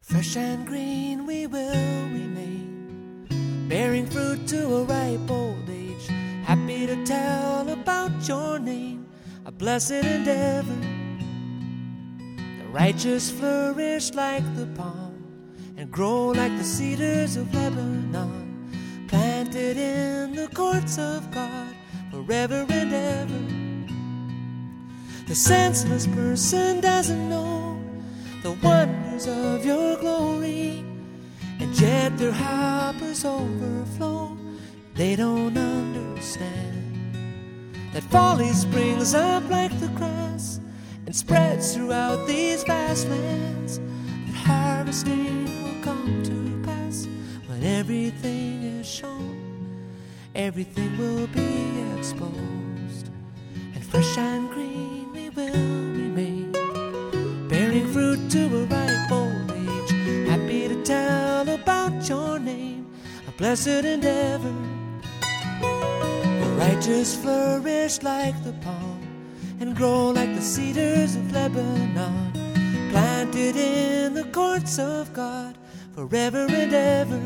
Fresh and green we will remain, bearing fruit to a ripe old age, happy to tell about your name, a blessed endeavor. The righteous flourish like the palm and grow like the cedars of Lebanon, planted in the courts of God forever and ever. The senseless person doesn't know the wonders of your glory, and yet their hoppers overflow. They don't understand that folly springs up like the grass and spreads throughout these vast lands, that harvesting will come to pass when everything is shown. Everything will be exposed, and fresh and green we will remain, bearing fruit to a ripe old age, happy to tell about your name, a blessed endeavor. The righteous flourish like the palm and grow like the cedars of Lebanon, planted in the courts of God forever and ever.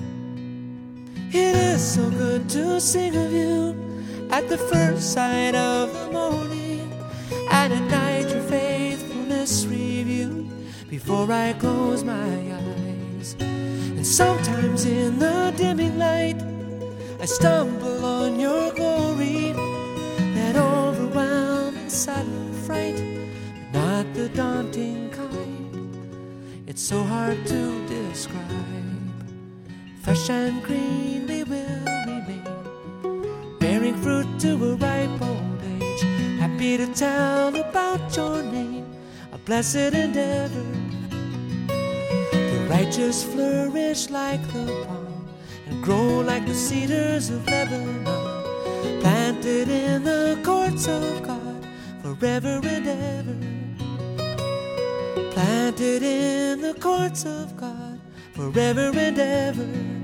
It is so good to sing of you at the first sight of the morning, and at night your faithfulness reviewed before I close my eyes. And sometimes in the dimming light I stumble on your glory, that overwhelming sudden fright, but not the daunting kind. It's so hard to describe. Fresh and green we will remain, bearing fruit to a ripe old age, happy to tell about your name, a blessed endeavor. The righteous flourish like the palm and grow like the cedars of Lebanon, planted in the courts of God forever and ever. Planted in the courts of God forever and ever.